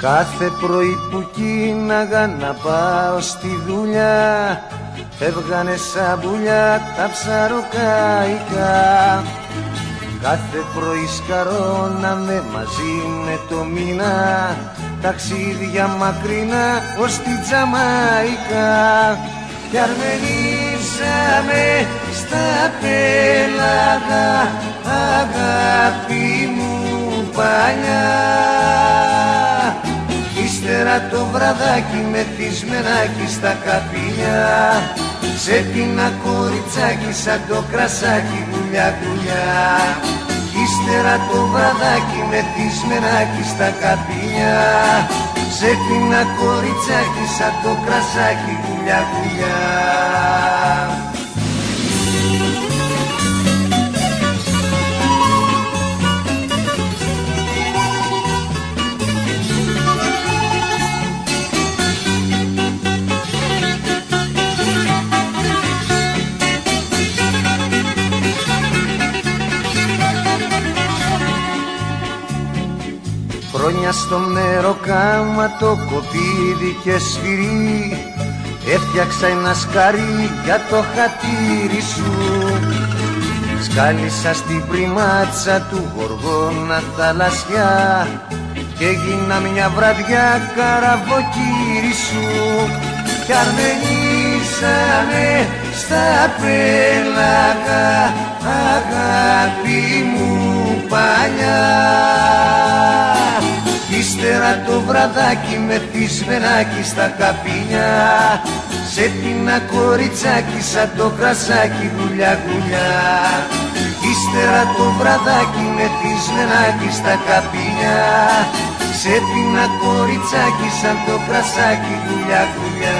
Κάθε πρωί που κίναγα να πάω στη δουλειά, φεύγανε σαν πουλιά τα ψαροκάικα. Κάθε πρωί σκαρώναμε μαζί με το μήνα, ταξίδια μακρινά ως τη Τζαμάικα. Κι αρμενίζαμε στα πέλαγα, αγάπη μου παλιά. Ύστερα το βραδάκι μεθυσμενάκι στα καπηλιά, σε πίνα κοριτσάκι σαν το κρασάκι γουλιά γουλιά. Ύστερα το βραδάκι μεθυσμενάκι στα καπηλιά, σε πίνα κοριτσάκι σαν το κρασάκι γουλιά γουλιά. Χρόνια στο μεροκάμα το κοπίδι και σφυρί, έφτιαξα ένα σκαρί για το χατήρι σου. Σκάλισα στην πριμάτσα του γοργόνα θαλασσιά και έγινα μια βραδιά καραβοκύρι σου. Κι αρμενίσαμε στα πέλαγα, αγάπη μου παλιά. Ύστερα το βραδάκι μεθυσμενάκι στα καπινιά, σε πίνα κοριτσάκι σαν το κρασάκι γουλιά γουλιά. Ύστερα το βραδάκι μεθυσμενάκι στα καπινιά, σε πίνα κοριτσάκι σαν το κρασάκι γουλιά γουλιά.